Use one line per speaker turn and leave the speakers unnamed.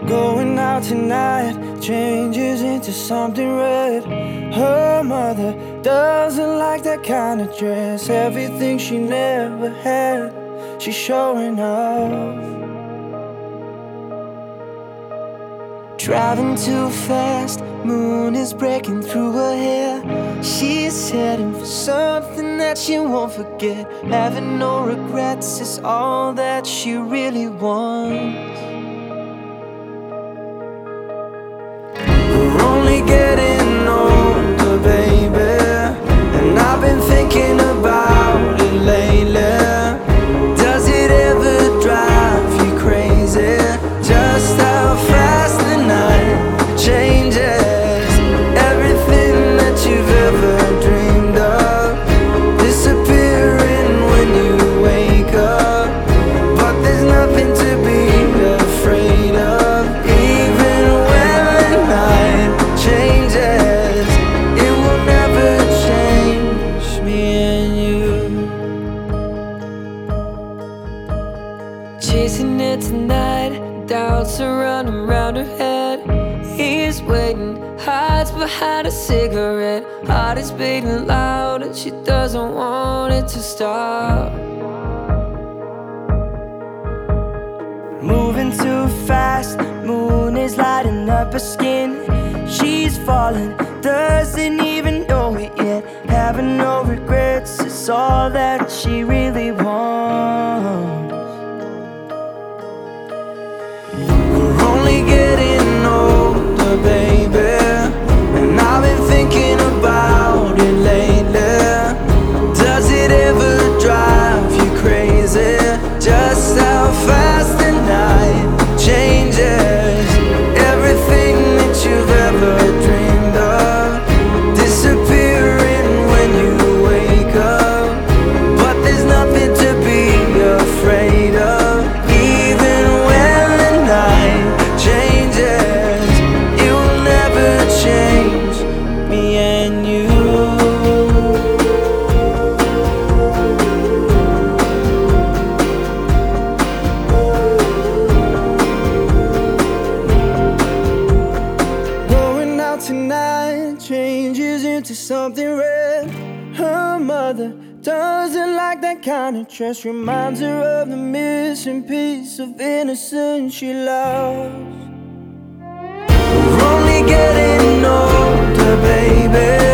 Going out tonight changes into something red. Her mother doesn't like that kind of dress. Everything she never had, she's showing off. Driving too fast, moon is breaking through her hair. She's heading for something that she won't forget. Having no regrets is all that she really wants. We're only getting older, baby, and I've been thinking about it lately. Does it ever drive you crazy? Just how fast the night changes. Everything that you've ever dreamed of disappearing when you wake up. But there's nothing to be afraid of. Even when the night changes, it will never change me and you. Chasing it tonight, doubts are running round her head. He's waiting, hides behind a cigarette. Heart is beating loud and she doesn't want it to stop. Moving too fast, moon is lighting up her skin. She's falling, doesn't even know it yet. Having no regrets is all that she really wants. We're only getting older, baby, and I've been thinking about it lately. Does it ever drive you crazy? Just how fast the night changes. Everything that you've ever dreamed of disappearing when you wake up. But there's nothing to be afraid of. Even when the night changes, it will never change me and you. Going out tonight changes into something red. Her mother doesn't like that kind of dress. Reminds her of the missing piece of innocence she lost. We're only getting older, baby,